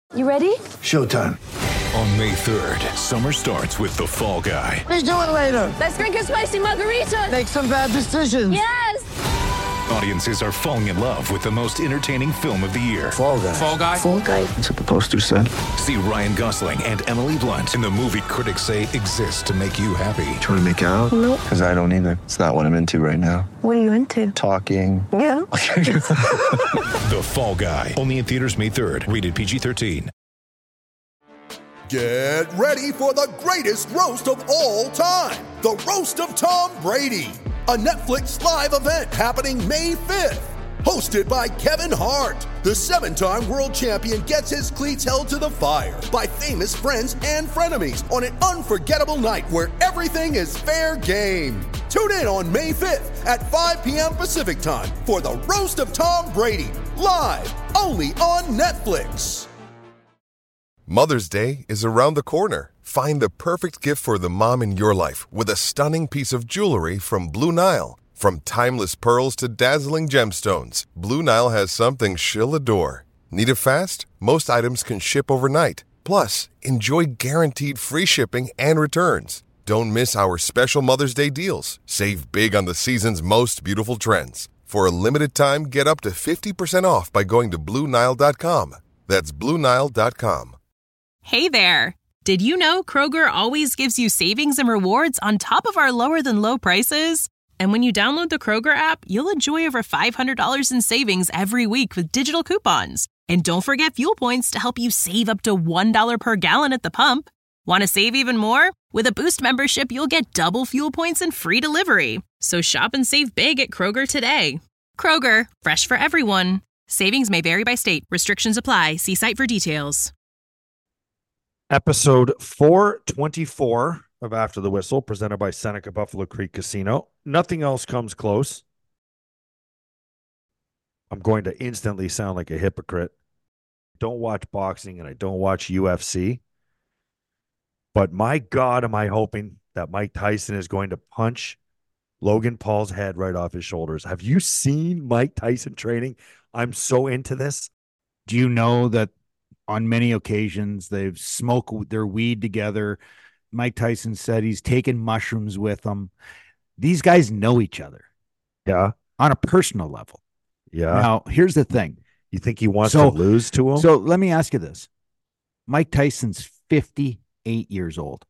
You ready? Showtime. On May 3rd, summer starts with The Fall Guy. Let's do it later. Let's drink a spicy margarita. Make some bad decisions. Yes! Audiences are falling in love with the most entertaining film of the year. Fall Guy. Fall Guy? Fall guy. That's what the poster said. See Ryan Gosling and Emily Blunt in the movie critics say exists to make you happy. Trying to make it out? Nope. Because I don't either. It's not what I'm into right now. What are you into? Talking. Yeah. The Fall Guy. Only in theaters May 3rd. Rated PG-13. Get ready for the greatest roast of all time. The Roast of Tom Brady. A Netflix live event happening May 5th. Hosted by Kevin Hart. The 7-time world champion gets his cleats held to the fire by famous friends and frenemies on an unforgettable night where everything is fair game. Tune in on May 5th at 5 p.m. Pacific time for the Roast of Tom Brady. Live only on Netflix. Mother's Day is around the corner. Find the perfect gift for the mom in your life with a stunning piece of jewelry from Blue Nile. From timeless pearls to dazzling gemstones, Blue Nile has something she'll adore. Need it fast? Most items can ship overnight. Plus, enjoy guaranteed free shipping and returns. Don't miss our special Mother's Day deals. Save big on the season's most beautiful trends. For a limited time, get up to 50% off by going to BlueNile.com. That's BlueNile.com. Hey there! Did you know Kroger always gives you savings and rewards on top of our lower-than-low prices? And when you download the Kroger app, you'll enjoy over $500 in savings every week with digital coupons. And don't forget fuel points to help you save up to $1 per gallon at the pump. Want to save even more? With a Boost membership, you'll get double fuel points and free delivery. So shop and save big at Kroger today. Kroger, fresh for everyone. Savings may vary by state. Restrictions apply. See site for details. Episode 424 of After the Whistle, presented by Seneca Buffalo Creek Casino. Nothing else comes close. I'm going to instantly sound like a hypocrite. Don't watch boxing and I don't watch UFC. But my God, am I hoping that Mike Tyson is going to punch Logan Paul's head right off his shoulders. Have you seen Mike Tyson training? I'm so into this. Do you know that on many occasions they've smoked their weed together? Mike Tyson said he's taken mushrooms with them. These guys know each other. Yeah. On a personal level. Yeah. Now, here's the thing. You think he wants to lose to him? So let me ask you this. Mike Tyson's 58 years old.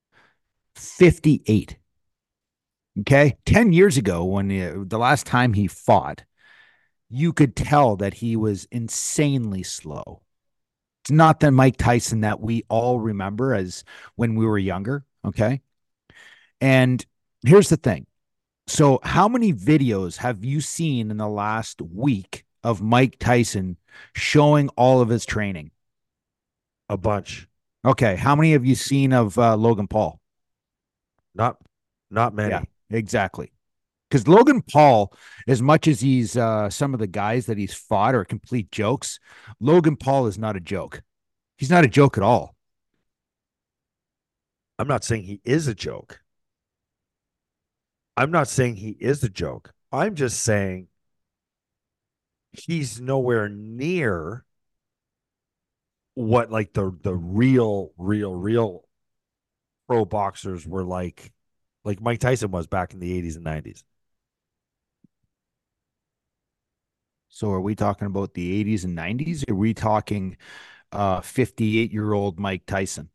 58. Okay? 10 years ago, when the last time he fought, you could tell that he was insanely slow. It's not the Mike Tyson that we all remember as when we were younger, okay? And here's the thing. So how many videos have you seen in the last week of Mike Tyson showing all of his training? A bunch. Okay. How many have you seen of Logan Paul? Not many. Yeah, exactly. Because Logan Paul, as much as he's some of the guys that he's fought are complete jokes, Logan Paul is not a joke. He's not a joke at all. I'm not saying he is a joke. I'm just saying he's nowhere near what like the real pro boxers were like Mike Tyson was back in the 80s and 90s. So are we talking about the 80s and 90s? Or are we talking 58-year-old Mike Tyson?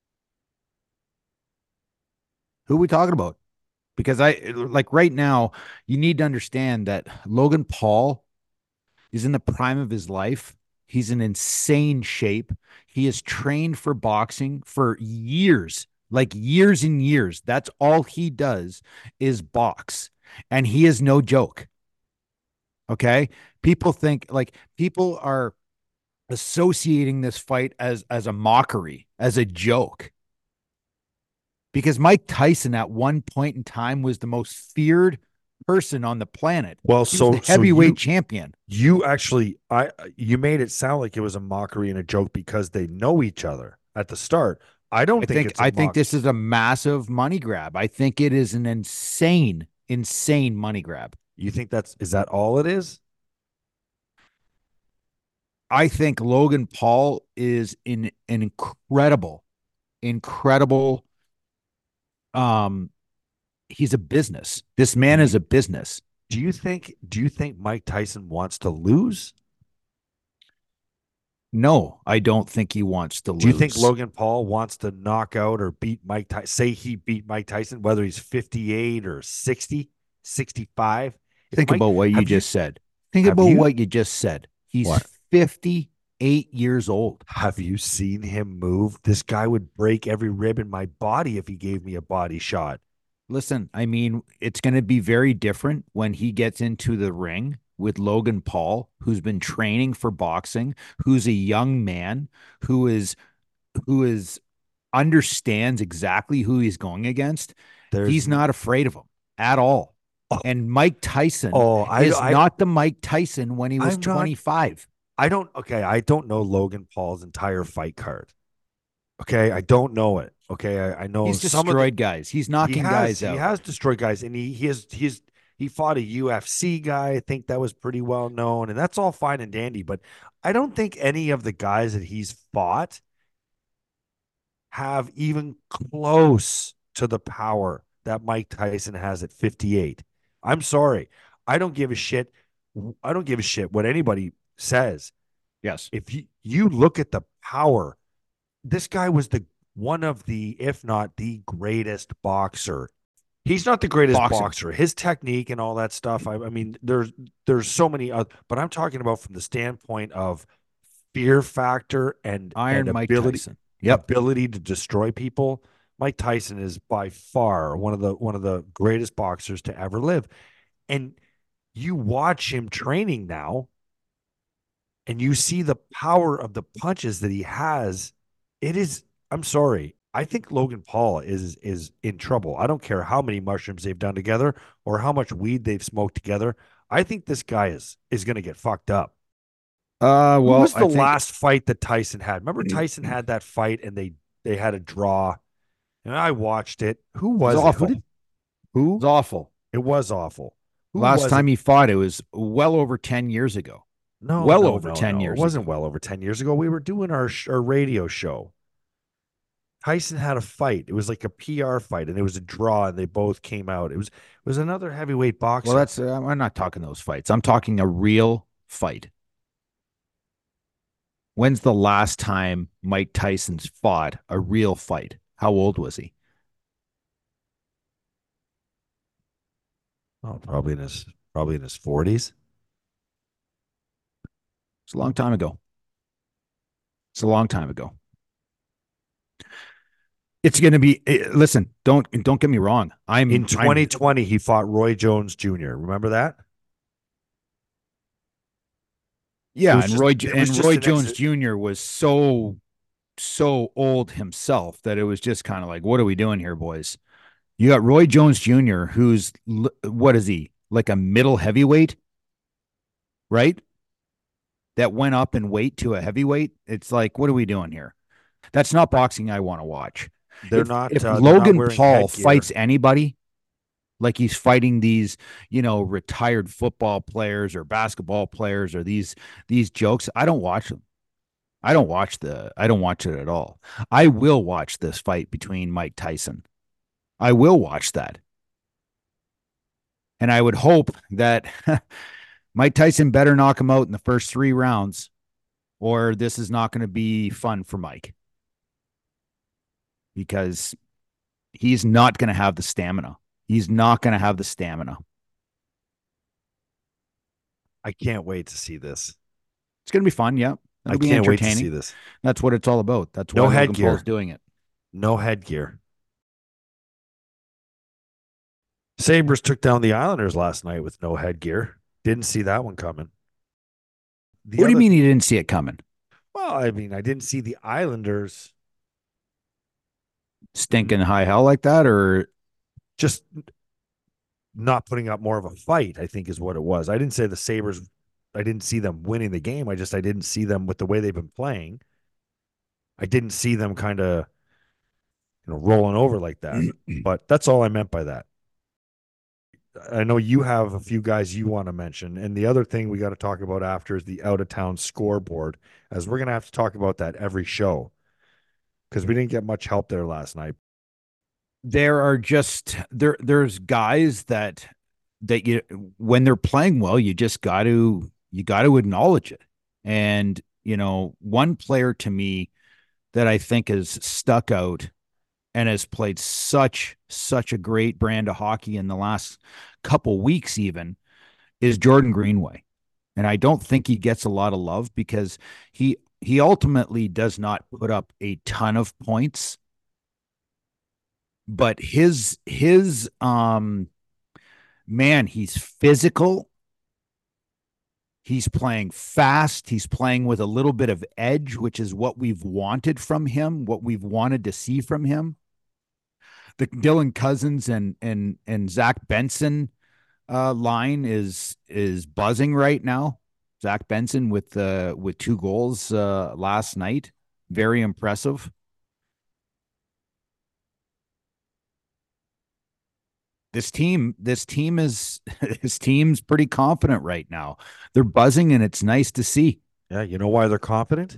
Who are we talking about? Because right now, you need to understand that Logan Paul is in the prime of his life. He's in insane shape. He has trained for boxing for years, like years and years. That's all he does is box. And he is no joke. Okay? People are associating this fight as a mockery, as a joke. Because Mike Tyson at one point in time was the most feared person on the planet. Well, he was the heavyweight champion. You made it sound like it was a mockery and a joke because they know each other at the start. I think this is a massive money grab. I think it is an insane money grab. You think is that all it is? I think Logan Paul is in an incredible. He's a business. This man is a business. Do you think Mike Tyson wants to lose? No, I don't think he wants to lose. Do you think Logan Paul wants to knock out or beat Mike Tyson? Say he beat Mike Tyson, whether he's 58 or 60, 65. Think about what you just said. Think about what you just said. He's 58 years old. Have you seen him move? This guy would break every rib in my body if he gave me a body shot. Listen, I mean, it's going to be very different when he gets into the ring with Logan Paul, who's been training for boxing, who's a young man, who is understands exactly who he's going against. He's not afraid of him at all. And Mike Tyson is not the Mike Tyson when he was 25. I don't know Logan Paul's entire fight card. Okay, I don't know it. Okay, I know he's destroyed guys. He's knocking guys out. He has destroyed guys, and he fought a UFC guy. I think that was pretty well known, and that's all fine and dandy. But I don't think any of the guys that he's fought have even close to the power that Mike Tyson has at 58. I'm sorry. I don't give a shit. I don't give a shit what anybody says. Yes. If you look at the power, this guy was one of the, if not the greatest boxer. He's not the greatest boxer. His technique and all that stuff. I mean, there's so many other, but I'm talking about from the standpoint of fear factor and Mike ability, Tyson. Ability to destroy people. Mike Tyson is by far one of the greatest boxers to ever live. And you watch him training now, and you see the power of the punches that he has. It is, I'm sorry. I think Logan Paul is in trouble. I don't care how many mushrooms they've done together or how much weed they've smoked together. I think this guy is going to get fucked up. Well, what was the last fight that Tyson had? Remember Tyson had that fight and they had a draw, and I watched it. Who was it? Awful. Who? It was awful. It was awful. Last time he fought, it was well over 10 years ago. No, 10 years. It wasn't well over 10 years ago. We were doing our radio show. Tyson had a fight. It was like a PR fight, and it was a draw, and they both came out. It was another heavyweight boxer. Well, I'm not talking those fights. I'm talking a real fight. When's the last time Mike Tyson's fought a real fight? How old was he? Oh, probably in his 40s. It's a long time ago. It's going to be. Listen, don't get me wrong. In 2020, he fought Roy Jones Jr. Remember that? Yeah, and Roy Jones Jr. was so old himself that it was just kind of like, what are we doing here, boys? You got Roy Jones Jr., who's, what is he, like a middle heavyweight, right? That went up in weight to a heavyweight. It's like, what are we doing here? That's not boxing I want to watch. If Logan Paul fights anybody, like he's fighting these, retired football players or basketball players or these jokes, I don't watch them. I don't watch it at all. I will watch this fight between Mike Tyson. I will watch that. And I would hope that Mike Tyson better knock him out in the first 3 rounds, or this is not going to be fun for Mike. Because he's not going to have the stamina. I can't wait to see this. It's going to be fun, yeah. I can't wait to see this. That's what it's all about. That's why Logan Paul's doing it. No headgear. Sabres took down the Islanders last night with no headgear. Didn't see that one coming. What do you mean you didn't see it coming? Well, I mean, I didn't see the Islanders stinking high hell like that, or just not putting up more of a fight, I think is what it was. I didn't say the Sabres, I didn't see them winning the game. I didn't see them with the way they've been playing. I didn't see them kind of, rolling over like that. But that's all I meant by that. I know you have a few guys you want to mention. And the other thing we got to talk about after is the out of town scoreboard, as we're going to have to talk about that every show because we didn't get much help there last night. There are just there's guys that you, when they're playing well, you just got to acknowledge it. And one player to me that I think has stuck out and has played such a great brand of hockey in the last couple weeks even is Jordan Greenway. And I don't think he gets a lot of love because he ultimately does not put up a ton of points, but his man, he's physical. He's playing fast. He's playing with a little bit of edge, which is what we've wanted from him, what we've wanted to see from him. The Dylan Cousins and Zach Benson line is buzzing right now. Zach Benson with 2 goals last night. Very impressive. This team's pretty confident right now. They're buzzing, and it's nice to see. Yeah, you know why they're confident?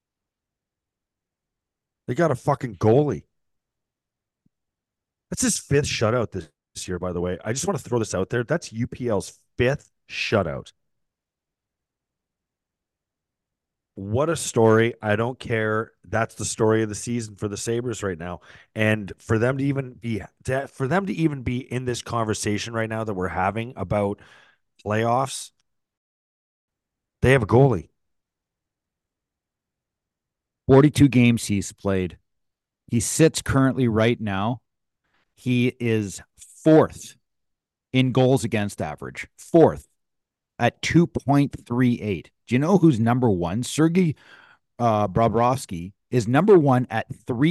They got a fucking goalie. That's his 5th shutout this year, by the way. I just want to throw this out there. That's UPL's 5th shutout. What a story. I don't care. That's the story of the season for the Sabres right now. And for them to even be in this conversation right now that we're having about playoffs, they have a goalie. 42 games he's played. He sits currently right now. He is 4th in goals against average. 4th at 2.38. Do you know who's number 1? Sergei Bobrovsky is number 1 at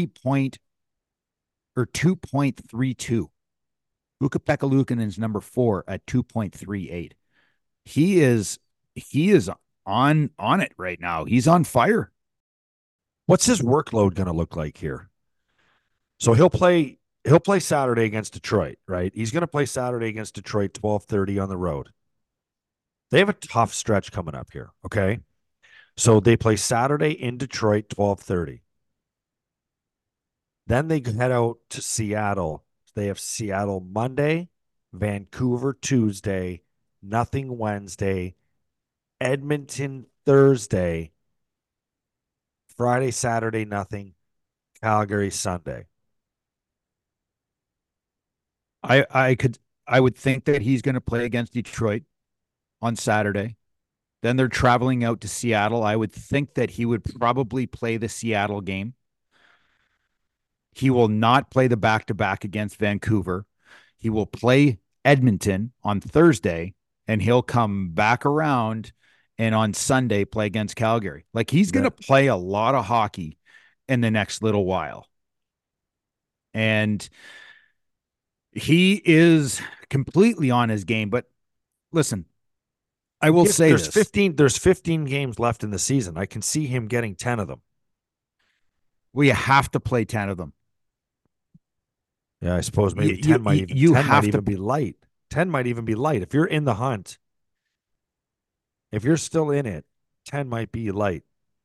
2.32. Ukko-Pekka Luukkonen is number 4 at 2.38. He is on it right now. He's on fire. What's his workload going to look like here? So he'll play Saturday against Detroit, right? He's going to play Saturday against Detroit, 12:30 on the road. They have a tough stretch coming up here, okay? So they play Saturday in Detroit, 12:30. Then they head out to Seattle. They have Seattle Monday, Vancouver Tuesday, nothing Wednesday, Edmonton Thursday, Friday, Saturday, nothing, Calgary Sunday. I would think that he's going to play against Detroit on Saturday. Then they're traveling out to Seattle. I would think that he would probably play the Seattle game. He will not play the back-to-back against Vancouver. He will play Edmonton on Thursday, and he'll come back around and on Sunday play against Calgary. Like, he's going to play a lot of hockey in the next little while. And he is completely on his game. But listen, I will say there's 15 games left in the season. I can see him getting 10 of them. Well, you have to play 10 of them. Yeah, I suppose maybe 10 might even be light. 10 might even be light. If you're in the hunt, if you're still in it, 10 might be light.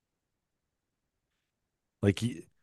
Like,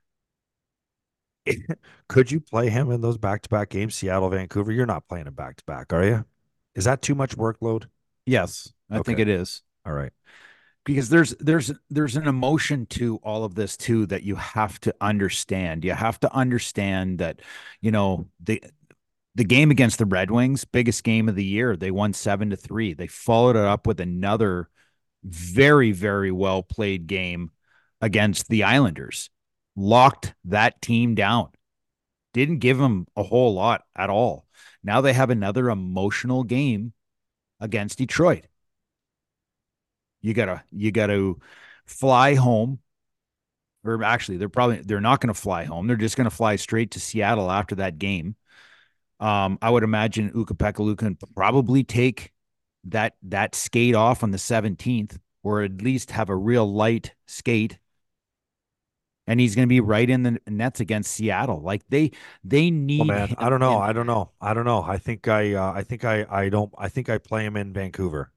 could you play him in those back-to-back games, Seattle, Vancouver? You're not playing him back-to-back, are you? Is that too much workload? Yes, I think it is. All right. Because there's an emotion to all of this too that you have to understand. You have to understand that, the game against the Red Wings, biggest game of the year, they won 7-3. They followed it up with another very, very well played game against the Islanders. Locked that team down. Didn't give them a whole lot at all. Now they have another emotional game against Detroit. You gotta fly home, or actually, they're not going to fly home. They're just going to fly straight to Seattle after that game. I would imagine Ukko-Pekka Luukkonen probably take that skate off on the 17th, or at least have a real light skate. and he's going to be right in the nets against Seattle. Like they Oh need man, him I don't know. in. I don't know. I don't know. I don't. I think I play him in Vancouver.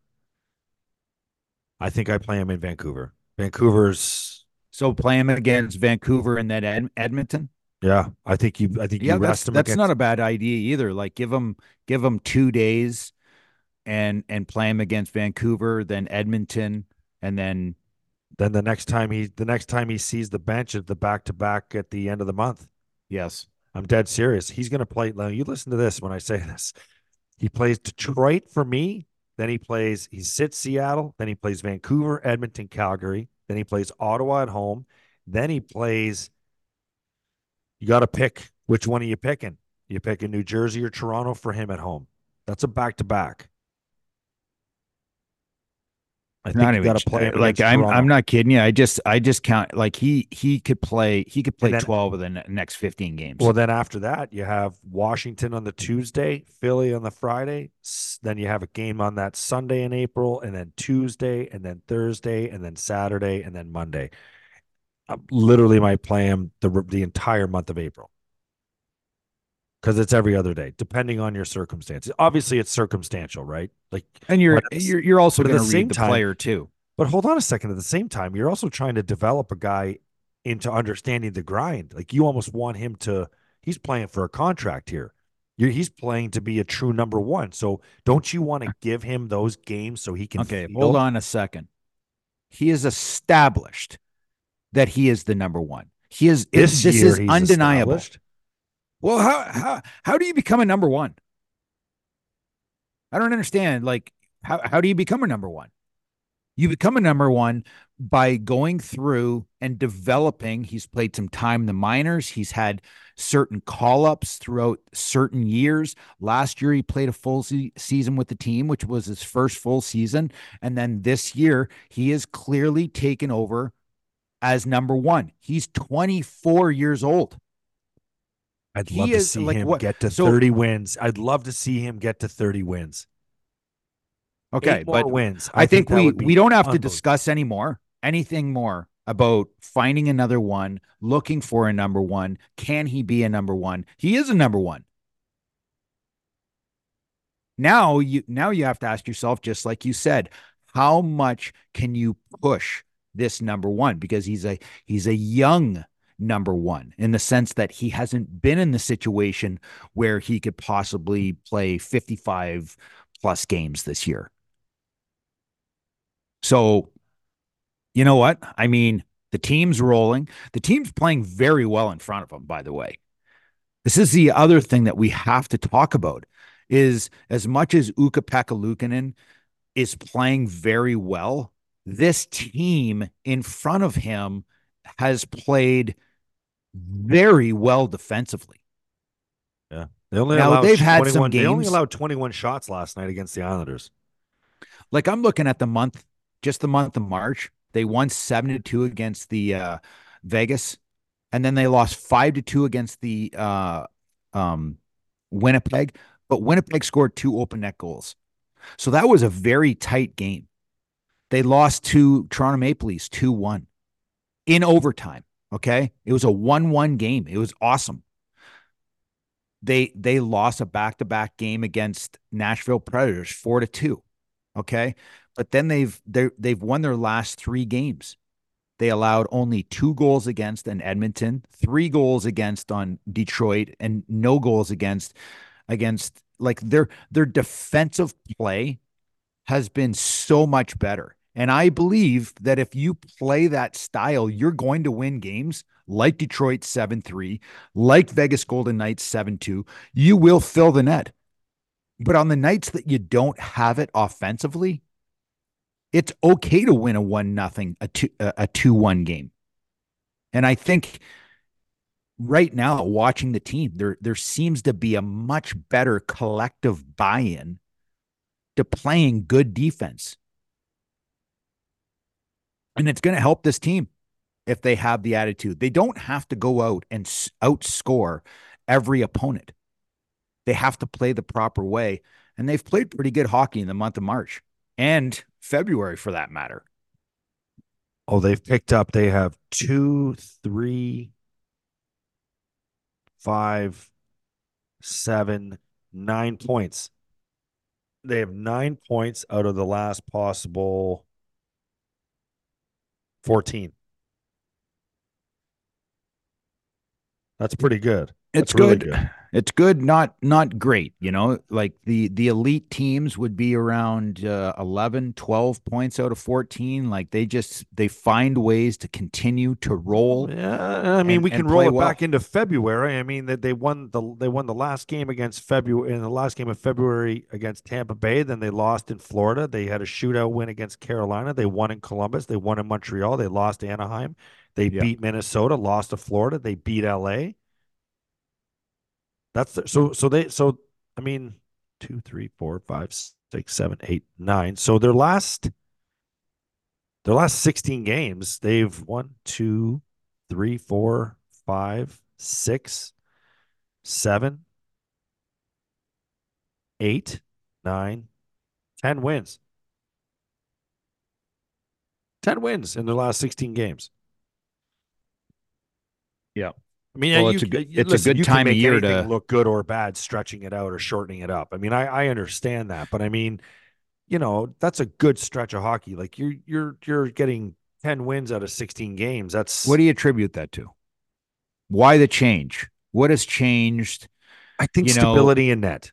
I think I play him in Vancouver. Vancouver's. So play him against Vancouver and then Edmonton. Yeah, I think you. I think Yeah, you rest him that's not against. a bad idea either. Like give him 2 days and play him against Vancouver, then Edmonton, and then Then the next time he sees the bench at the back to back at the end of the month. yes. I'm dead serious. He's going to play. Now, you listen to this when I say this. He plays Detroit for me. Then he sits Seattle. Then he plays Vancouver, Edmonton, Calgary. Then he plays Ottawa at home. Then he plays, you got to pick which one are you picking? You picking New Jersey or Toronto for him at home? That's a back to back. I think Not you even got to play him like against I'm Toronto. not kidding you. I just count like he could play And then 12 of the next 15 games. Well, then after that, you have Washington on the Tuesday, Philly on the Friday. Then you have a game on that Sunday in April, and then Tuesday, and then Thursday, and then Saturday, and then Monday. I literally might play him the entire month of April because it's every other day, depending on your circumstances. Obviously, it's circumstantial, right? Like, And you're also but at going the to same read the time- player too. But hold on a second. At the same time, you're also trying to develop a guy into understanding the grind. Like you almost want him to. He's playing for a contract here. He's playing to be a true number one. So don't you want to give him those games so he can? Okay, feel? hold on a second. He is established that he is the number one. He is This this year is he's undeniable. established. Well, how do you become a number one? I don't understand. Like how do you become a number one? You become a number one by going through and developing. He's played some time in the minors. He's had certain call ups throughout certain years. Last year, he played a full season with the team, which was his first full season. And then this year, he is clearly taken over as number one. He's 24 years old. I'd He love to is, see like, him what- get to so- 30 wins. I'd love to see him get to 30 wins. Okay, 8 more but wins. I think that would be we don't have to unbelievable. discuss anything more about finding another one, looking for a number one. Can he be a number one? He is a number one. Now you have to ask yourself, just like you said, how much can you push this number one? Because he's a young number one in the sense that he hasn't been in the situation where he could possibly play 55 plus games this year. So, you know what? I mean, the team's rolling. The team's playing very well in front of them, by the way. This is the other thing that we have to talk about is as much as Ukko-Pekka Luukkonen is playing very well, this team in front of him has played very well defensively. Yeah. They only Now, allowed they've had some 21 They only games- allowed 21 shots last night against the Islanders. Like I'm looking at the month of March. They won 7-2 against the Vegas, and then they lost 5-2 against the Winnipeg. But Winnipeg scored 2 open net goals, so that was a very tight game. They lost to Toronto Maple Leafs 2-1 in overtime. Okay, it was a 1-1 game. It was awesome. They lost a back-to-back game against Nashville Predators 4-2. Okay. But then they've won their last 3 games. They allowed only 2 goals against in Edmonton, 3 goals against on Detroit, and no goals against like their defensive play has been so much better. And I believe that if you play that style, you're going to win games like Detroit 7-3, like Vegas Golden Knights 7-2. You will fill the net. But on the nights that you don't have it offensively, it's okay to win a 1-0, a 2-1 game. And I think right now, watching the team, there seems to be a much better collective buy-in to playing good defense. And it's going to help this team if they have the attitude. They don't have to go out and outscore every opponent. They have to play the proper way. And they've played pretty good hockey in the month of March and February for that matter. Oh, they've picked up. They have 2, 3, 5, 7, 9 points. They have 9 points out of the last possible 14. That's pretty good. It's That's really good. It's good, not great. Like the elite teams would be around 11, 12 points out of 14. Like they find ways to continue to roll. Yeah, I mean, we can play roll it well. back into February. I mean, that they won the last game against February in the last game of February against Tampa Bay. Then they lost in Florida. They had a shootout win against Carolina. They won in Columbus. They won in Montreal. They lost to Anaheim. They beat Minnesota. Lost to Florida. They beat LA. So I mean 2, 3, 4, 5, 6, 7, 8, 9. So their last 16 games, they've 1, 2, 3, 4, 5, 6, 7, 8, 9, 10 wins. 10 wins in their last 16 games. Yeah. I mean, Well, it's a good time of year to look good or bad, stretching it out or shortening it up. I mean, I understand that, but I mean, that's a good stretch of hockey. Like you're getting 10 wins out of 16 games. That's What do you attribute that to? Why the change? What has changed? I think stability in net.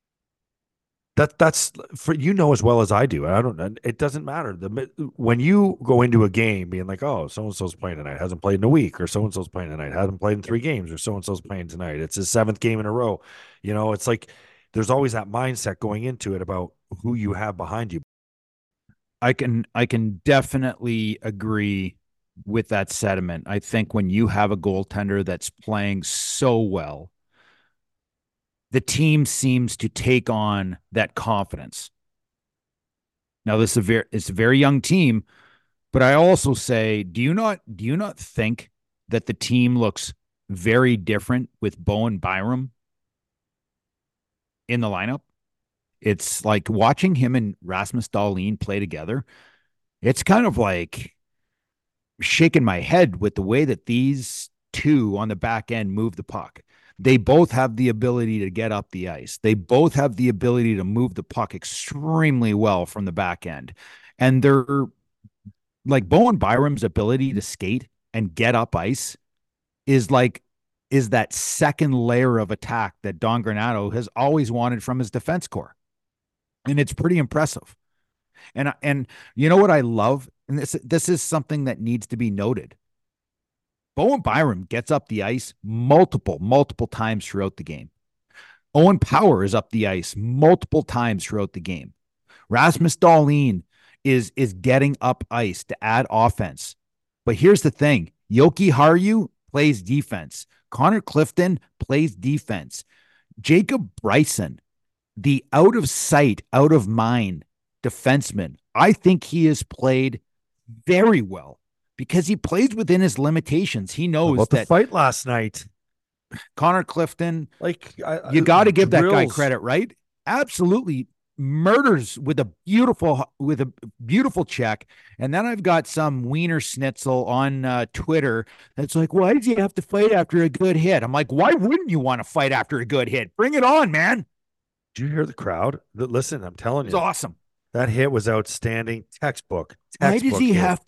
That's for as well as I do. I don't know. It doesn't matter. When you go into a game being like, oh, so and so's playing tonight, hasn't played in a week, or so and so's playing tonight, hasn't played in 3 games, or so and so's playing tonight. It's his 7th game in a row. It's like there's always that mindset going into it about who you have behind you. I can definitely agree with that sentiment. I think when you have a goaltender that's playing so well, the team seems to take on that confidence. Now, it's a very young team, but I also say, do you not think that the team looks very different with Bowen Byram in the lineup? It's like watching him and Rasmus Dahlin play together. It's kind of like shaking my head with the way that these two on the back end move the puck. They both have the ability to get up the ice. They both have the ability to move the puck extremely well from the back end. And they're like Bowen Byram's ability to skate and get up ice is that second layer of attack that Don Granato has always wanted from his defense core. And it's pretty impressive. And you know what I love? And this is something that needs to be noted. Bowen Byram gets up the ice multiple times throughout the game. Owen Power is up the ice multiple times throughout the game. Rasmus Dahlin is getting up ice to add offense. But here's the thing. Yoki Haru plays defense. Connor Clifton plays defense. Jacob Bryson, the out of sight, out of mind defenseman, I think he has played very well because he plays within his limitations. He knows about that the fight last night. Connor Clifton, like you got to give that guy credit, right? Absolutely murders with a beautiful check. And then I've got some wiener schnitzel on Twitter that's like, why does he have to fight after a good hit? I'm like, why wouldn't you want to fight after a good hit? Bring it on, man. Did you hear the crowd? Listen, I'm telling you, it's awesome. That hit was outstanding. Textbook. Why does he have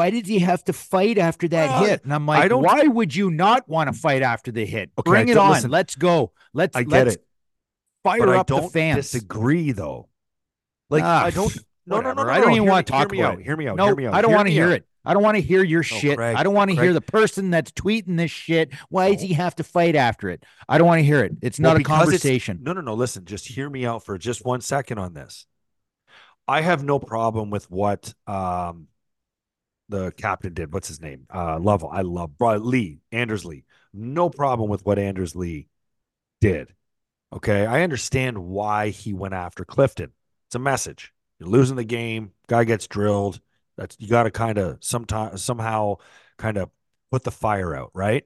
to fight after that hit? And I'm like, why would you not want to fight after the hit? Okay, bring it on. Listen, let's go. Let's it. Fire up the fans. I don't disagree though. Like I don't. No. I don't even want to talk about it. Hear me out. No, I don't want to hear it. I don't want to hear your shit. Craig, I don't want to hear the person that's tweeting this shit. Why does he have to fight after it? I don't want to hear it. It's not a conversation. No. Listen, just hear me out for just 1 second on this. I have no problem with what the captain did. What's his name? Lovell. I love Lee. Anders Lee. No problem with what Anders Lee did. Okay. I understand why he went after Clifton. It's a message. You're losing the game. Guy gets drilled. You got to kind of somehow kind of put the fire out, right?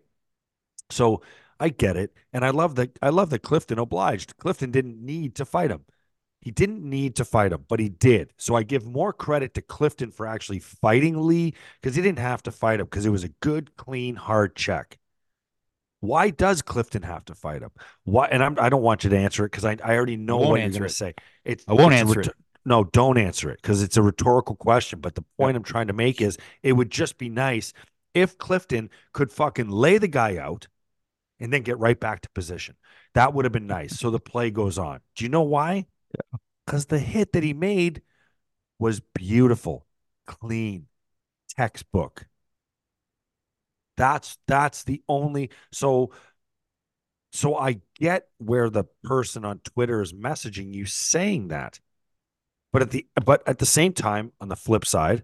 So I get it, and I love that Clifton obliged. Clifton didn't need to fight him. He didn't need to fight him, but he did. So I give more credit to Clifton for actually fighting Lee because he didn't have to fight him because it was a good, clean, hard check. Why does Clifton have to fight him? Why? And I don't want you to answer it because I already know what you're going to say. I won't answer it. No, don't answer it because it's a rhetorical question. But the point I'm trying to make is it would just be nice if Clifton could fucking lay the guy out and then get right back to position. That would have been nice. So the play goes on. Do you know why? Because the hit that he made was beautiful, clean, textbook. That's the only so I get where the person on Twitter is messaging you saying that. But at the same time, on the flip side,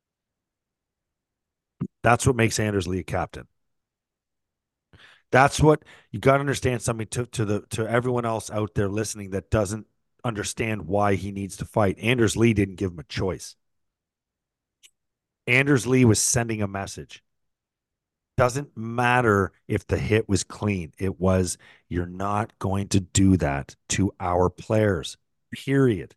that's what makes Anders Lee a captain. That's what you got to understand something to everyone else out there listening that doesn't understand why he needs to fight. Anders Lee didn't give him a choice. Anders Lee was sending a message. Doesn't matter if the hit was clean. It was, you're not going to do that to our players, period.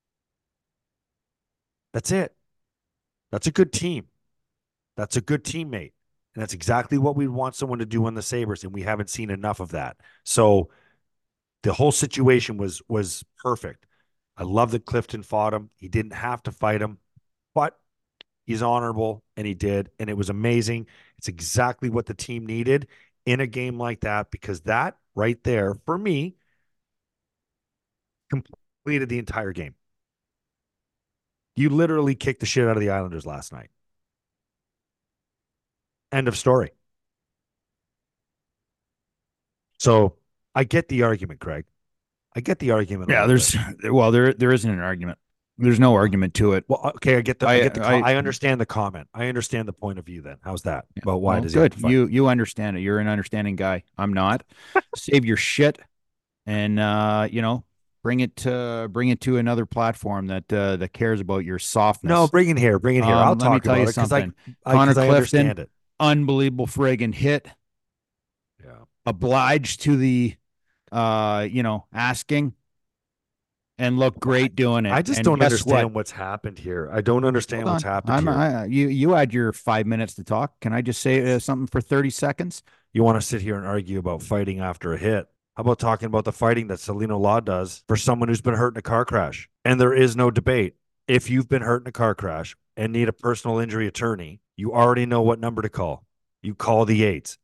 That's it. That's a good team. That's a good teammate. And that's exactly what we want someone to do on the Sabres, and we haven't seen enough of that. So the whole situation was perfect. I love that Clifton fought him. He didn't have to fight him, but he's honorable, and he did, and it was amazing. It's exactly what the team needed in a game like that, because that right there, for me, completed the entire game. You literally kicked the shit out of the Islanders last night. End of story. So I get the argument, Craig. I get the argument. Yeah, there isn't an argument. There's no argument to it. Well, okay, I understand the comment. I understand the point of view then. How's that? Yeah, well, why does good. He have to fight? You understand it. You're an understanding guy. I'm not. Save your shit and bring it to another platform that cares about your softness. No, bring it here. I'll talk about it because Connor Clifton, understand it. Unbelievable friggin' hit. Yeah. Obliged to the asking, and look great doing it. I just don't understand what's happened here. I don't understand what's happened here. You had your 5 minutes to talk. Can I just say something for 30 seconds? You want to sit here and argue about fighting after a hit? How about talking about the fighting that Celino Law does for someone who's been hurt in a car crash? And there is no debate. If you've been hurt in a car crash and need a personal injury attorney, you already know what number to call. You call the 8s,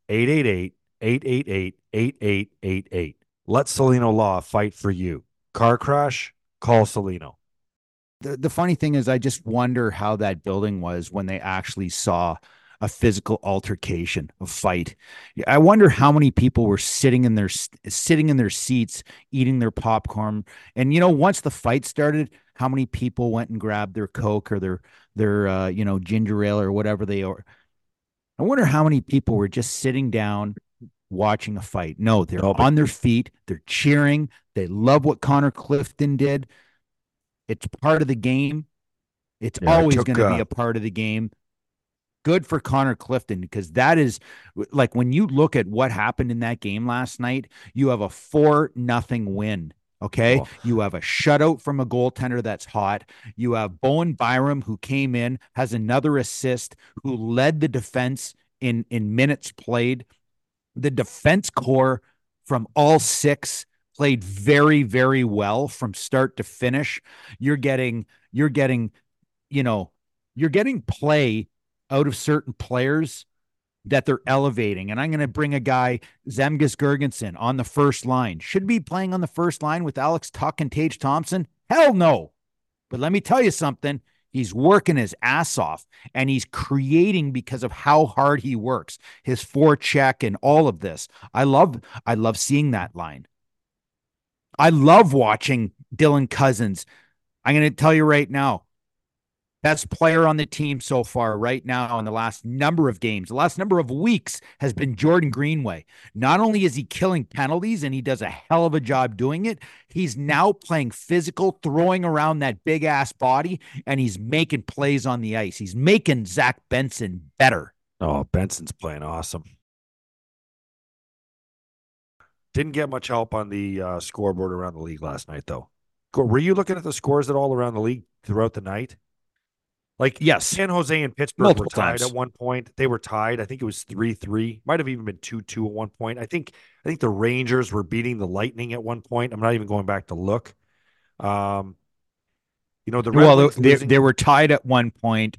888-888-8888. Let Celino Law fight for you. Car crash, call Celino. The funny thing is, I just wonder how that building was when they actually saw a physical altercation, a fight. I wonder how many people were sitting in their seats, eating their popcorn. And, once the fight started, how many people went and grabbed their Coke or their ginger ale or whatever they are. I wonder how many people were just sitting down watching a fight. No, they're on their feet. They're cheering. They love what Connor Clifton did. It's part of the game. It's always going to be a part of the game. Good for Connor Clifton, because that is, like, when you look at what happened in that game last night, you have a 4-0 win. Okay. Oh. You have a shutout from a goaltender that's hot. You have Bowen Byram, who came in, has another assist, who led the defense in minutes played. The defense core from all 6 played very, very well from start to finish. You're getting play out of certain players that they're elevating. And I'm going to bring a guy, Zemgus Girgensson, on the first line. Should be playing on the first line with Alex Tuch and Tage Thompson? Hell no. But let me tell you something. He's working his ass off, and he's creating because of how hard he works, his forecheck and all of this. I love seeing that line. I love watching Dylan Cousins. I'm going to tell you right now, best player on the team so far right now in the last number of games, the last number of weeks, has been Jordan Greenway. Not only is he killing penalties, and he does a hell of a job doing it, he's now playing physical, throwing around that big-ass body, and he's making plays on the ice. He's making Zach Benson better. Oh, Benson's playing awesome. Didn't get much help on the scoreboard around the league last night, though. Were you looking at the scores at all around the league throughout the night? Like, yes, San Jose and Pittsburgh multiple were tied times at one point. They were tied. I think it was 3-3. Might have even been 2-2 at one point. I think the Rangers were beating the Lightning at one point. I'm not even going back to look. The Red Wings they were tied at one point,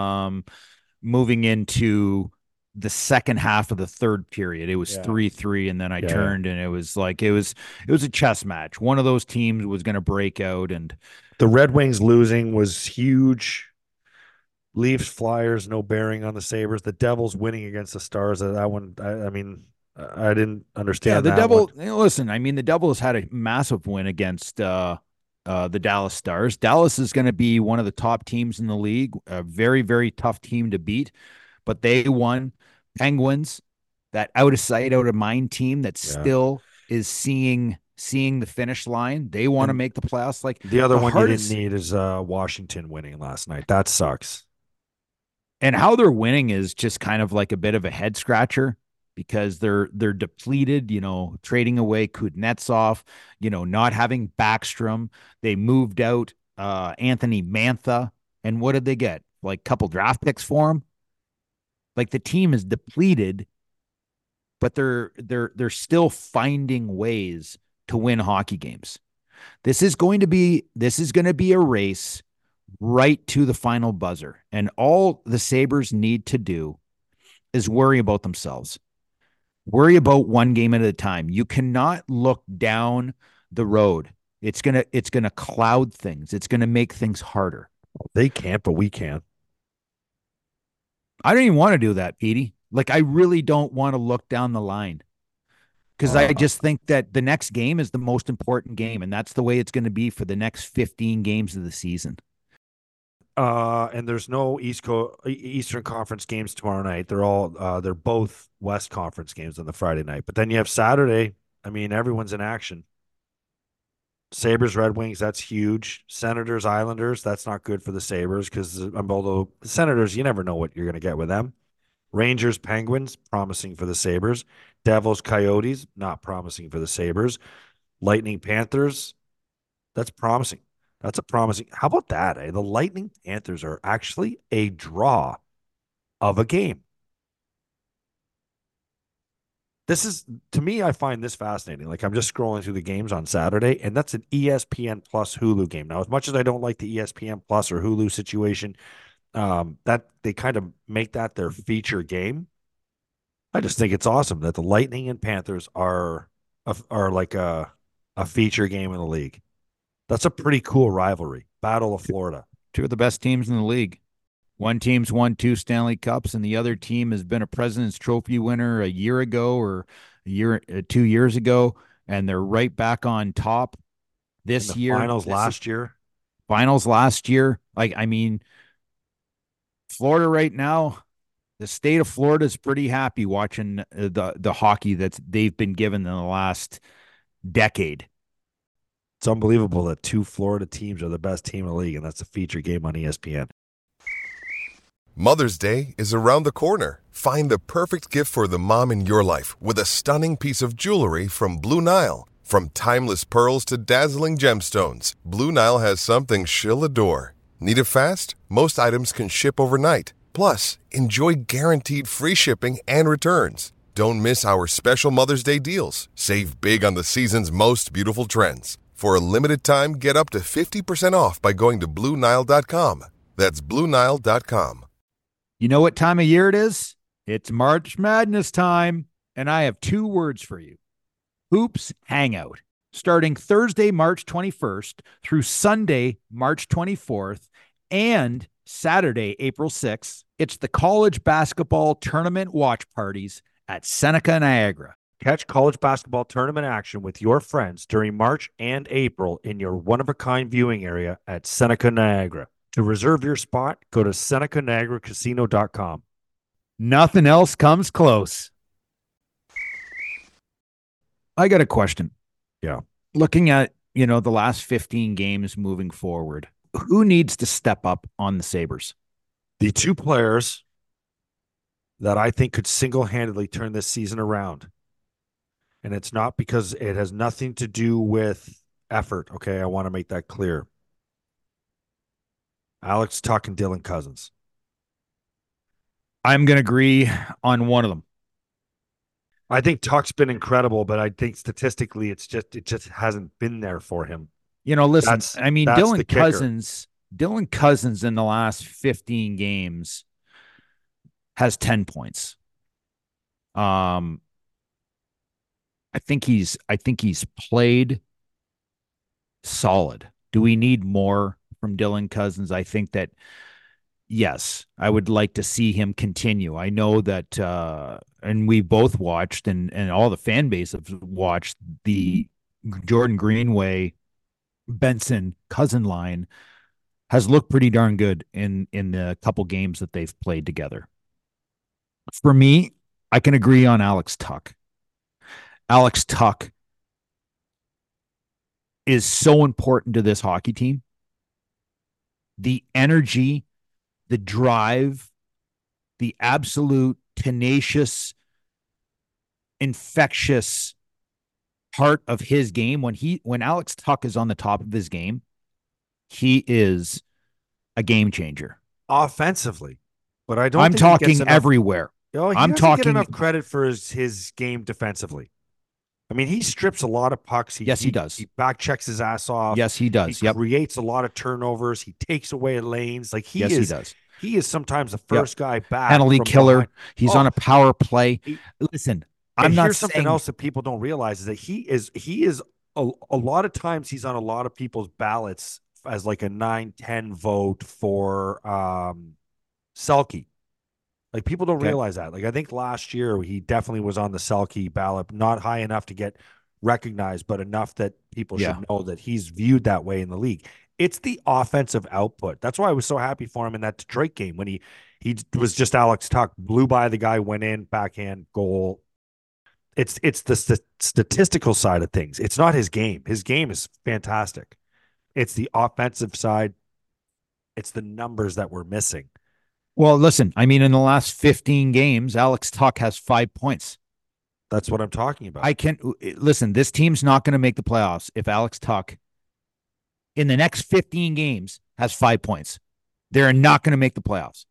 moving into the second half of the third period. It was 3-3, and then I turned, and it was a chess match. One of those teams was going to break out, and the Red Wings losing was huge. Leafs, Flyers, no bearing on the Sabres. The Devils winning against the Stars. That one, I didn't understand. Yeah, the Devil. Listen, I mean, the Devils had a massive win against the Dallas Stars. Dallas is going to be one of the top teams in the league. A very, very tough team to beat, but they won. Penguins, that out of sight, out of mind team that still is seeing the finish line. They want to make the playoffs. Like the other one you didn't need is Washington winning last night. That sucks. And how they're winning is just kind of like a bit of a head scratcher because they're depleted, trading away Kuznetsov, not having Backstrom. They moved out Anthony Mantha. And what did they get? Like a couple draft picks for him? Like the team is depleted, but they're still finding ways to win hockey games. This is going to be a race right to the final buzzer. And all the Sabres need to do is worry about themselves. Worry about one game at a time. You cannot look down the road. It's gonna cloud things. It's gonna make things harder. They can't, but we can. I don't even want to do that, Petey. Like, I really don't want to look down the line because I just think that the next game is the most important game, and that's the way it's going to be for the next 15 games of the season. And there's no Eastern Conference games tomorrow night. They're both West Conference games on the Friday night. But then you have Saturday. I mean, everyone's in action. Sabres, Red Wings, that's huge. Senators, Islanders, that's not good for the Sabres because although the Senators, you never know what you're going to get with them. Rangers, Penguins, promising for the Sabres. Devils, Coyotes, not promising for the Sabres. Lightning, Panthers, that's promising. That's a promising. How about that? The Lightning Panthers are actually a draw of a game. This is, to me, I find this fascinating. Like, I'm just scrolling through the games on Saturday, and that's an ESPN Plus Hulu game. Now, as much as I don't like the ESPN Plus or Hulu situation, that they kind of make that their feature game. I just think it's awesome that the Lightning and Panthers are like a feature game in the league. That's a pretty cool rivalry. Battle of Florida. Two of the best teams in the league. One team's won 2 Stanley Cups, and the other team has been a President's Trophy winner a year ago or 2 years ago, and they're right back on top this year. Finals last year. Like, I mean, Florida right now, the state of Florida is pretty happy watching the hockey that they've been given in the last decade. It's unbelievable that 2 Florida teams are the best team in the league, and that's a feature game on ESPN. Mother's Day is around the corner. Find the perfect gift for the mom in your life with a stunning piece of jewelry from Blue Nile. From timeless pearls to dazzling gemstones, Blue Nile has something she'll adore. Need it fast? Most items can ship overnight. Plus, enjoy guaranteed free shipping and returns. Don't miss our special Mother's Day deals. Save big on the season's most beautiful trends. For a limited time, get up to 50% off by going to BlueNile.com. That's BlueNile.com. You know what time of year it is? It's March Madness time, and I have 2 words for you. Hoops Hangout. Starting Thursday, March 21st through Sunday, March 24th, and Saturday, April 6th, it's the college basketball tournament watch parties at Seneca Niagara. Catch college basketball tournament action with your friends during March and April in your one-of-a-kind viewing area at Seneca Niagara. To reserve your spot, go to SenecaNiagaraCasino.com. Nothing else comes close. I got a question. Yeah. Looking at, the last 15 games moving forward, who needs to step up on the Sabres? The 2 players that I think could single-handedly turn this season around. And it's not because it has nothing to do with effort. Okay, I want to make that clear. Alex Tuck and Dylan Cousins. I'm going to agree on one of them. I think Tuck's been incredible, but I think statistically, it just hasn't been there for him. Listen, That's Dylan Cousins in the last 15 games has 10 points. I think he's played solid. Do we need more from Dylan Cousins? I think that, yes, I would like to see him continue. I know that, and we both watched, and all the fan base have watched the Jordan Greenway, Benson, Cousin line has looked pretty darn good in the couple games that they've played together. For me, I can agree on Alex Tuck. Alex Tuck is so important to this hockey team. The energy, the drive, the absolute tenacious, infectious part of his game. When Alex Tuck is on the top of his game, he is a game changer offensively. But I don't. I'm talking everywhere. I'm talking get enough credit for his game defensively. I mean, he strips a lot of pucks. He does. He back checks his ass off. Yes, he does. He creates a lot of turnovers. He takes away lanes. Like he does. He is sometimes the first guy back. Penalty killer. Behind. He's on a power play. Listen, I'm not saying something else that people don't realize is that he is a lot of times he's on a lot of people's ballots as like a 9-10 vote for Selke. Like people don't realize that. Like I think last year he definitely was on the Selke ballot, not high enough to get recognized, but enough that people should know that he's viewed that way in the league. It's the offensive output. That's why I was so happy for him in that Detroit game when he was just Alex Tuck, blew by the guy, went in, backhand, goal. It's the statistical side of things. It's not his game. His game is fantastic. It's the offensive side. It's the numbers that we're missing. Well, listen, I mean, in the last 15 games, Alex Tuck has 5 points. That's what I'm talking about. Listen, this team's not going to make the playoffs if Alex Tuck in the next 15 games has 5 points. They're not going to make the playoffs.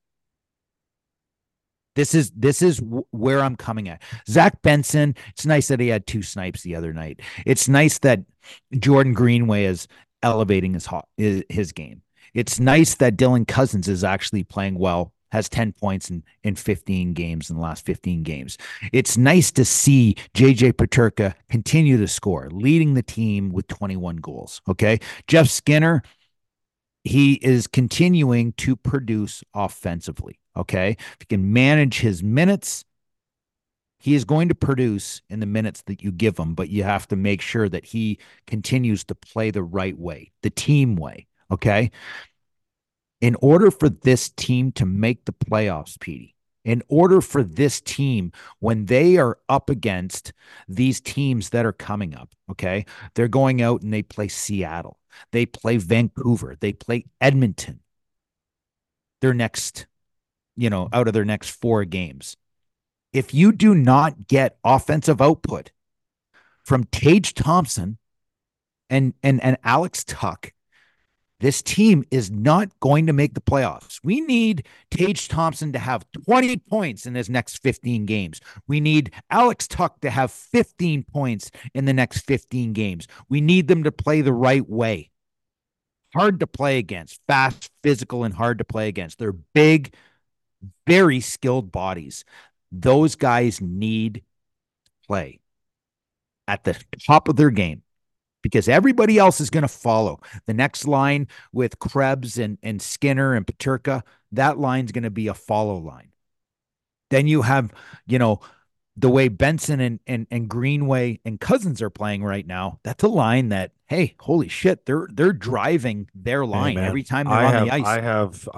This is where I'm coming at. Zach Benson, it's nice that he had 2 snipes the other night. It's nice that Jordan Greenway is elevating his game. It's nice that Dylan Cousins is actually playing well, has 10 points in 15 games in the last 15 games. It's nice to see JJ Peterka continue to score, leading the team with 21 goals. Okay. Jeff Skinner, he is continuing to produce offensively. Okay. If he can manage his minutes, he is going to produce in the minutes that you give him, but you have to make sure that he continues to play the right way, the team way. Okay. In order for this team to make the playoffs, Petey, in order for this team, when they are up against these teams that are coming up, okay, they're going out and they play Seattle, they play Vancouver, they play Edmonton, their next, out of their next 4 games. If you do not get offensive output from Tage Thompson and Alex Tuck, this team is not going to make the playoffs. We need Tage Thompson to have 20 points in his next 15 games. We need Alex Tuck to have 15 points in the next 15 games. We need them to play the right way. Hard to play against, fast, physical, and hard to play against. They're big, very skilled bodies. Those guys need to play at the top of their game, because everybody else is going to follow. The next line with Krebs and Skinner and Peterka, that line's going to be a follow line. Then you have, the way Benson and Greenway and Cousins are playing right now. That's a line that, hey, holy shit, they're driving their line every time they're on the ice.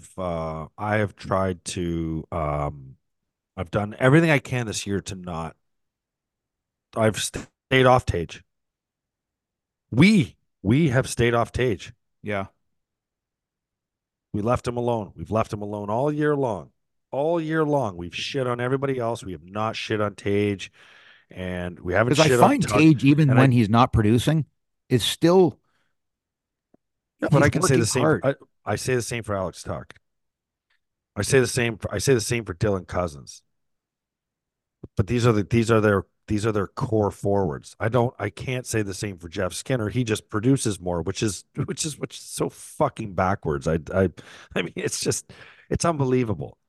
I have tried to, I've done everything I can this year to not. I've stayed off Tage. We have stayed off Tage. Yeah. We left him alone. We've left him alone all year long. All year long. We've shit on everybody else. We have not shit on Tage. And we haven't shit on Tage, even when he's not producing, is still. Yeah, but He's I can say working the same. hard. I say the same for Alex Tuck. I say the same. I say the same for Dylan Cousins. But these are their core forwards. I can't say the same for Jeff Skinner. He just produces more, which is so fucking backwards. I mean, it's unbelievable.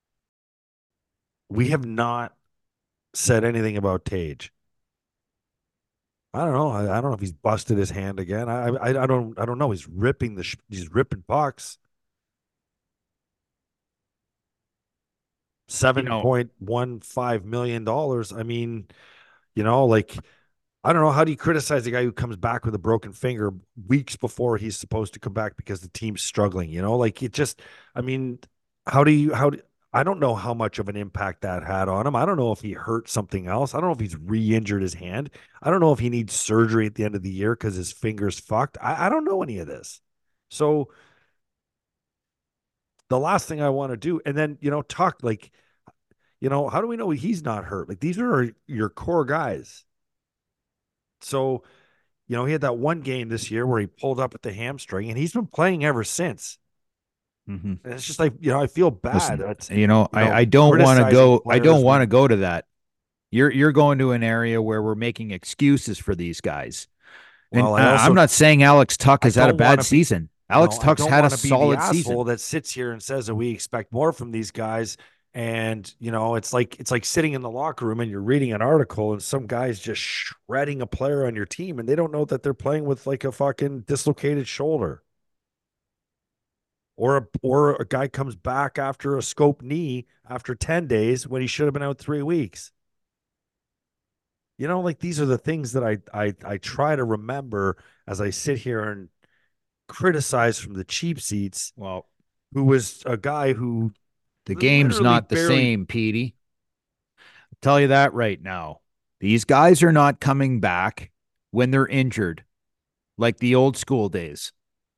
We have not said anything about Tage. I don't know. I don't know if he's busted his hand again. I don't know. He's ripping pucks. $7.15 million. I mean, like, I don't know. How do you criticize a guy who comes back with a broken finger weeks before he's supposed to come back because the team's struggling? Like it just, I mean, I don't know how much of an impact that had on him. I don't know if he hurt something else. I don't know if he's re-injured his hand. I don't know if he needs surgery at the end of the year because his finger's fucked. I don't know any of this. So the last thing I want to do, and then, talk like, how do we know he's not hurt? Like, these are your core guys. So, he had that one game this year where he pulled up at the hamstring, and he's been playing ever since. Mm-hmm. And it's just like, I feel bad. Listen, I don't want to go. I don't want to go to that. You're going to an area where we're making excuses for these guys. And well, I'm not saying Alex Tuck has had a bad season. Alex Tuck's had a solid season. That sits here and says that we expect more from these guys. And, it's like sitting in the locker room and you're reading an article and some guy's just shredding a player on your team and they don't know that they're playing with like a fucking dislocated shoulder. Or a guy comes back after a scope knee after 10 days when he should have been out 3 weeks. Like, these are the things that I try to remember as I sit here and criticize from the cheap seats. Well, who was a guy who the game's not the same, Petey. I'll tell you that right now. These guys are not coming back when they're injured like the old school days.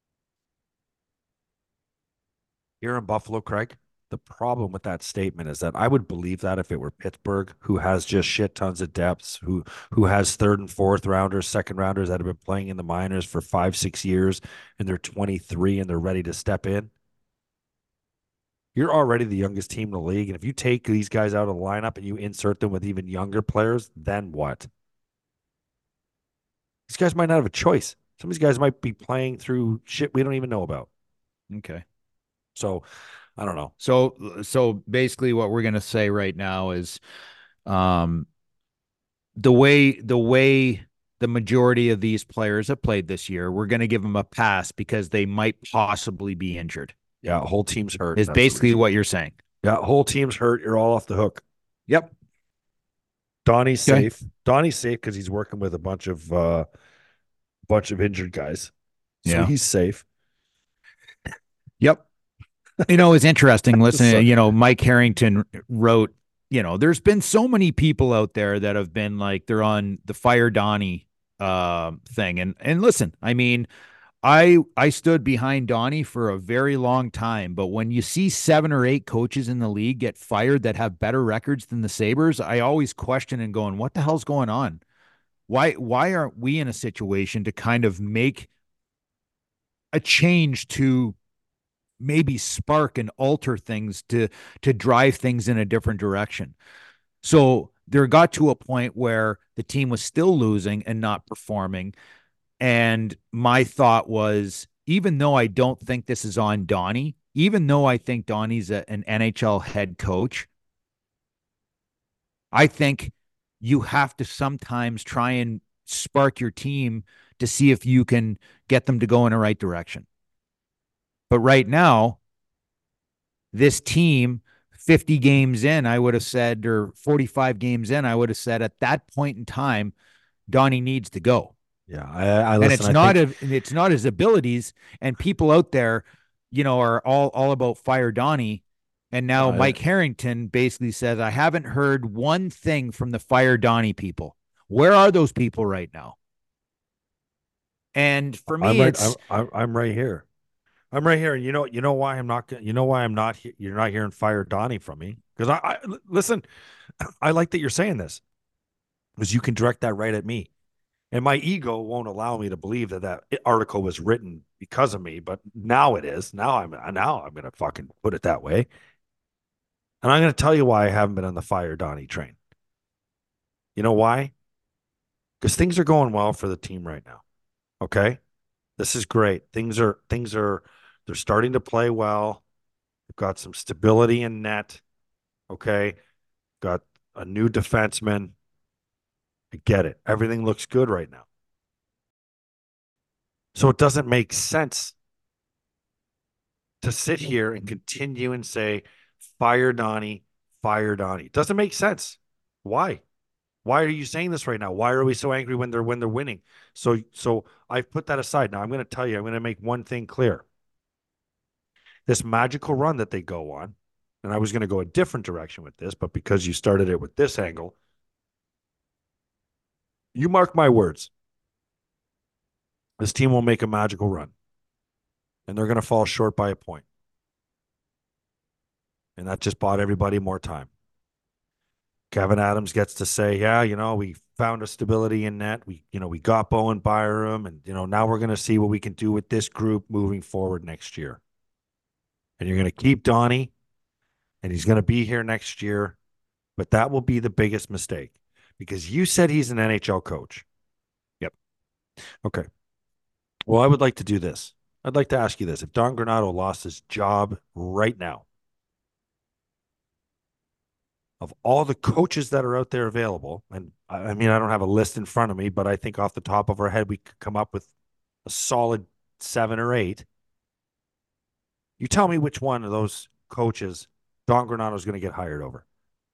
Here in Buffalo, Craig, the problem with that statement is that I would believe that if it were Pittsburgh, who has just shit tons of depths, who has third and fourth rounders, second rounders that have been playing in the minors for 5-6 years, and they're 23 and they're ready to step in. You're already the youngest team in the league, and if you take these guys out of the lineup and you insert them with even younger players, then what? These guys might not have a choice. Some of these guys might be playing through shit we don't even know about. Okay. So, I don't know. So basically what we're going to say right now is the way the majority of these players have played this year, we're going to give them a pass because they might possibly be injured. Yeah, whole team's hurt. Is basically what you're saying. Yeah, whole team's hurt. You're all off the hook. Yep. Donnie's safe. Donnie's safe because he's working with a bunch of injured guys. So he's safe. Yep. It's interesting listening. Mike Harrington wrote, there's been so many people out there that have been like, they're on the Fire Donnie thing. And listen, I mean, I stood behind Donnie for a very long time, but when you see 7 or 8 coaches in the league get fired that have better records than the Sabres, I always question and going, what the hell's going on? Why aren't we in a situation to kind of make a change to maybe spark and alter things to drive things in a different direction? So there got to a point where the team was still losing and not performing. And my thought was, even though I don't think this is on Donnie, even though I think Donnie's an NHL head coach, I think you have to sometimes try and spark your team to see if you can get them to go in the right direction. But right now, this team, 50 games in, I would have said, or 45 games in, I would have said at that point in time, Donnie needs to go. Yeah, and it's not his abilities, and people out there, are all about Fire Donnie. And now Mike Harrington basically says, I haven't heard one thing from the Fire Donnie people. Where are those people right now? And for me, I'm right here. I'm right here. And you know why I'm not, you're not hearing Fire Donnie from me. Because I listen, I like that you're saying this, because you can direct that right at me. And my ego won't allow me to believe that article was written because of me, but now it is. Now I'm going to fucking put it that way. And I'm going to tell you why I haven't been on the fire Donnie train. You know why? Because things are going well for the team right now. Okay? This is great. They're starting to play well. They've got some stability in net. Okay? Got a new defenseman. I get it. Everything looks good right now. So it doesn't make sense to sit here and continue and say, fire Donnie, fire Donnie. It doesn't make sense. Why? Why are you saying this right now? Why are we so angry when they're winning? So I've put that aside. Now I'm going to tell you, I'm going to make one thing clear. This magical run that they go on, and I was going to go a different direction with this, but because you started it with this angle, you mark my words. This team will make a magical run, and they're going to fall short by a point. And that just bought everybody more time. Kevin Adams gets to say, yeah, we found a stability in net. We got Bowen Byram, and, now we're going to see what we can do with this group moving forward next year. And you're going to keep Donnie, and he's going to be here next year. But that will be the biggest mistake because you said he's an NHL coach. Yep. Okay. Well, I would like to do this. I'd like to ask you this. If Don Granato lost his job right now, of all the coaches that are out there available, and I mean, I don't have a list in front of me, but I think off the top of our head, we could come up with a solid 7 or 8. You tell me which one of those coaches Don Granato is going to get hired over.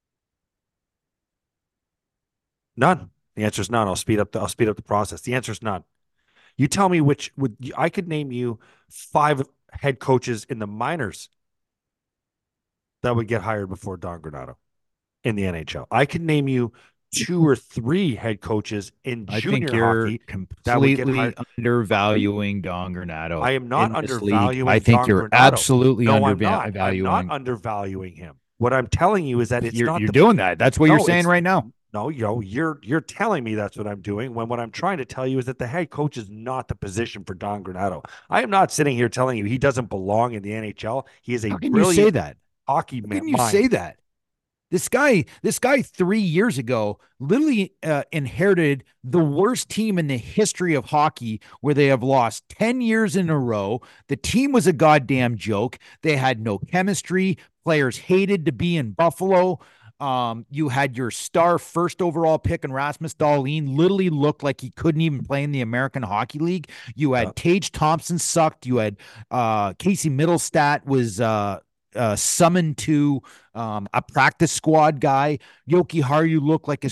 None. The answer is none. I'll speed up the process. The answer is none. You tell me I could name you 5 head coaches in the minors that would get hired before Don Granato in the NHL. I could name you 2 or 3 head coaches in junior hockey. Completely undervaluing Don Granato. I am not undervaluing. I think Don you're Granato. Absolutely undervaluing. I'm not undervaluing him. What I'm telling you is that you're doing that. That's what you're saying right now. No, you're telling me that's what I'm doing when what I'm trying to tell you is that the head coach is not the position for Don Granato. I am not sitting here telling you he doesn't belong in the NHL. He is a How can brilliant you say that? Hockey man. How can you say that? This guy 3 years ago literally inherited the worst team in the history of hockey where they have lost 10 years in a row. The team was a goddamn joke. They had no chemistry. Players hated to be in Buffalo. You had your star first overall pick in Rasmus Dahlin literally looked like he couldn't even play in the American Hockey League. You had Tage Thompson sucked. You had Casey Middlestat was summoned to a practice squad guy. Yoki Haru looked like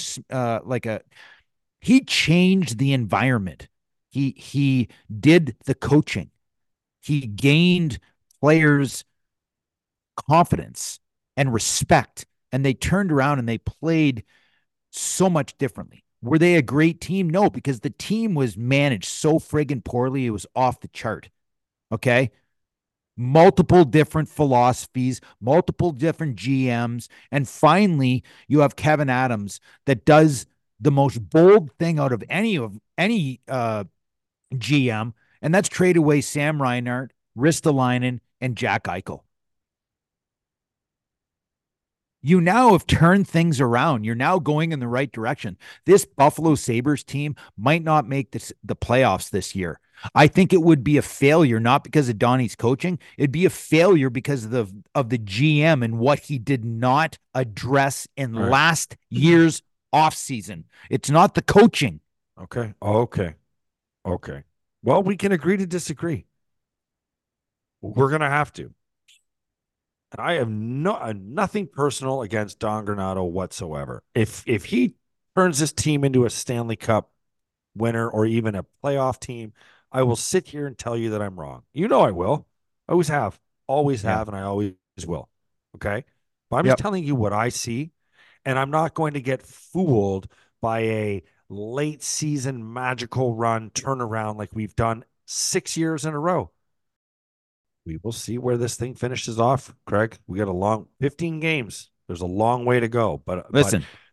he changed the environment. He did the coaching. He gained players confidence and respect, and they turned around and they played so much differently. Were they a great team? No, because the team was managed so friggin' poorly. It was off the chart. Okay. Multiple different philosophies, multiple different GMs. And finally, you have Kevin Adams that does the most bold thing out of any GM, and that's trade away Sam Reinhart, Ristolainen, and Jack Eichel. You now have turned things around. You're now going in the right direction. This Buffalo Sabres team might not make the playoffs this year. I think it would be a failure, not because of Donnie's coaching. It'd be a failure because of the GM and what he did not address in last year's offseason. It's not the coaching. Okay. Well, we can agree to disagree. We're going to have to. And I have nothing personal against Don Granato whatsoever. If he turns this team into a Stanley Cup winner or even a playoff team, I will sit here and tell you that I'm wrong. You know I will. I always have, and I always will. Okay? But I'm just telling you what I see, and I'm not going to get fooled by a late season magical run turnaround like we've done 6 years in a row. We will see where this thing finishes off, Craig. We got a long 15 games. There's a long way to go. But listen,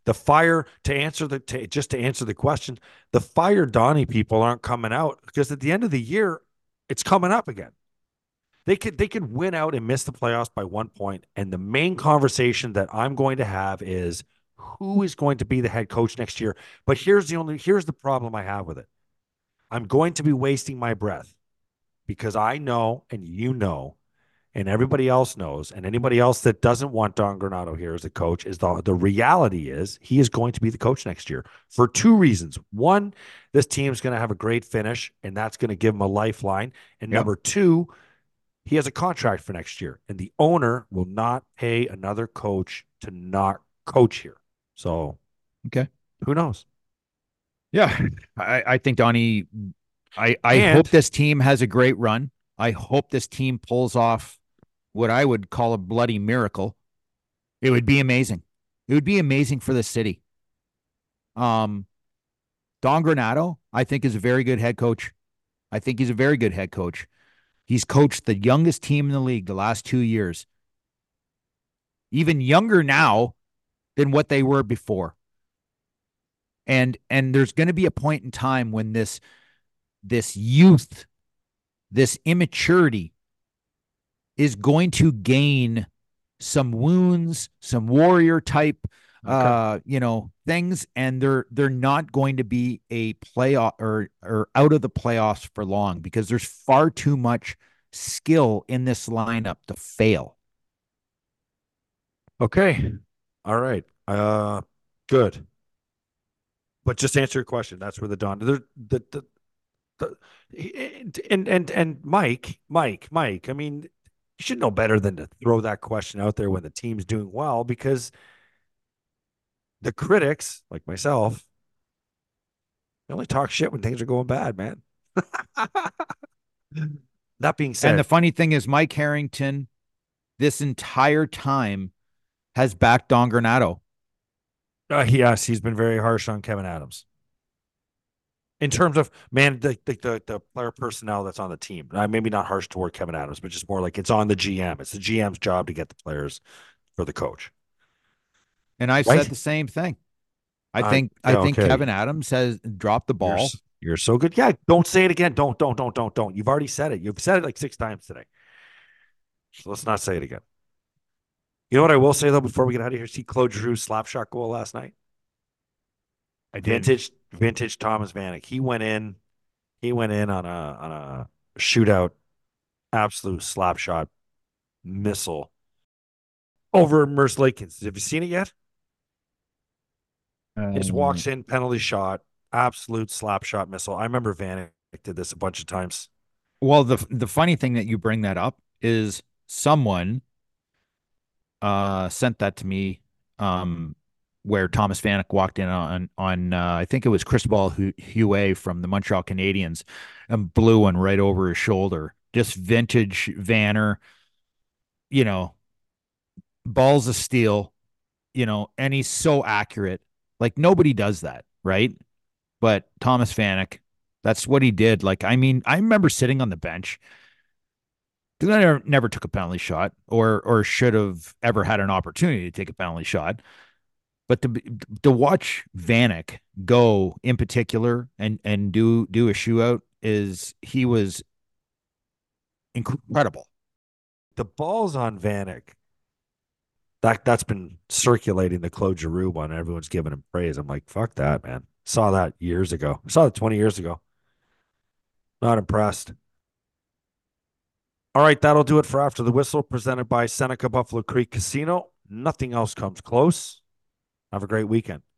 The fire just to answer the question, the fire Donnie people aren't coming out because at the end of the year, it's coming up again. They could win out and miss the playoffs by 1 point. And the main conversation that I'm going to have is who is going to be the head coach next year. But here's the problem I have with it. I'm going to be wasting my breath because I know, and you know, and everybody else knows, and anybody else that doesn't want Don Granato here as a coach is the reality is he is going to be the coach next year for two reasons. One, this team's going to have a great finish, and that's going to give him a lifeline. And number two, he has a contract for next year, and the owner will not pay another coach to not coach here. So, okay, who knows? Yeah, I think Donnie. I hope this team has a great run. I hope this team pulls off what I would call a bloody miracle. It would be amazing. It would be amazing for the city. Don Granato, I think, is a very good head coach. I think he's a very good head coach. He's coached the youngest team in the league the last 2 years. Even younger now than what they were before. And there's going to be a point in time when this youth, this immaturity is going to gain some wounds, some warrior type, things, and they're not going to be a playoff or out of the playoffs for long because there's far too much skill in this lineup to fail. Okay. All right. Good. But just answer your question. That's where and Mike, I mean, you should know better than to throw that question out there when the team's doing well because the critics, like myself, they only talk shit when things are going bad, man. That being said. And the funny thing is Mike Harrington, this entire time, has backed Don Granato. Yes, he's been very harsh on Kevin Adams. In terms of, man, the player personnel that's on the team. Maybe not harsh toward Kevin Adams, but just more like it's on the GM. It's the GM's job to get the players for the coach. And I said the same thing. I think Kevin Adams has dropped the ball. You're so good. Yeah, don't say it again. Don't. You've already said it. You've said it like 6 times today. So let's not say it again. You know what I will say, though, before we get out of here? See Claude Giroux's slap shot goal last night? I did. Vintage Thomas Vanek. He went in on a shootout, absolute slap shot missile over Merce Lakins. Have you seen it yet? He just walks in, penalty shot, absolute slap shot missile. I remember Vanek did this a bunch of times. Well, the funny thing that you bring that up is someone sent that to me where Thomas Vanek walked in on I think it was Cristobal Huet from the Montreal Canadiens and blew one right over his shoulder. Just vintage Vanner, balls of steel, and he's so accurate. Like nobody does that, right? But Thomas Vanek, that's what he did. Like, I mean, I remember sitting on the bench. I never took a penalty shot or should have ever had an opportunity to take a penalty shot. But to watch Vanek go in particular and do a shootout he was incredible. The balls on Vanek, that's been circulating the Claude Giroux one. Everyone's giving him praise. I'm like, fuck that, man. Saw that years ago. I saw it 20 years ago. Not impressed. All right, that'll do it for After the Whistle, presented by Seneca Buffalo Creek Casino. Nothing else comes close. Have a great weekend.